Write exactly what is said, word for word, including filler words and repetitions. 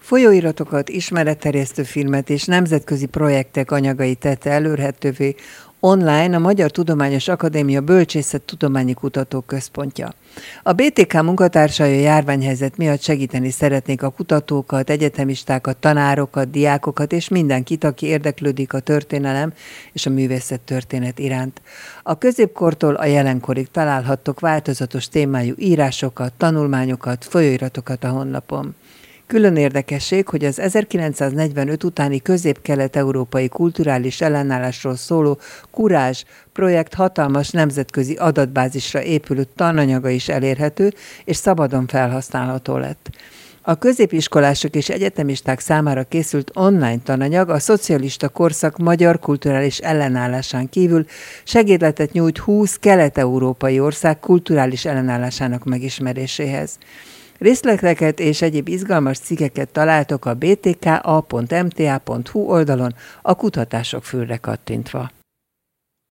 Folyóiratokat, ismeretterjesztő filmet és nemzetközi projektek anyagait tette elérhetővé online a Magyar Tudományos Akadémia Bölcsészettudományi Kutatóközpontja. A bé té ká munkatársai a járványhelyzet miatt segíteni szeretnék a kutatókat, egyetemistákat, tanárokat, diákokat és mindenkit, aki érdeklődik a történelem és a művészettörténet iránt. A középkortól a jelenkorig találhattok változatos témájú írásokat, tanulmányokat, folyóiratokat a honlapon. Külön érdekesség, hogy az ezerkilencszáznegyvenöt utáni közép-kelet-európai kulturális ellenállásról szóló Kurázs projekt hatalmas nemzetközi adatbázisra épülő tananyaga is elérhető és szabadon felhasználható lett. A középiskolások és egyetemisták számára készült online tananyag a szocialista korszak magyar kulturális ellenállásán kívül segédletet nyújt húsz kelet-európai ország kulturális ellenállásának megismeréséhez. Részleteket és egyéb izgalmas cikkeket találtok a b t k a pont m t a pont h u oldalon a kutatások fülre kattintva.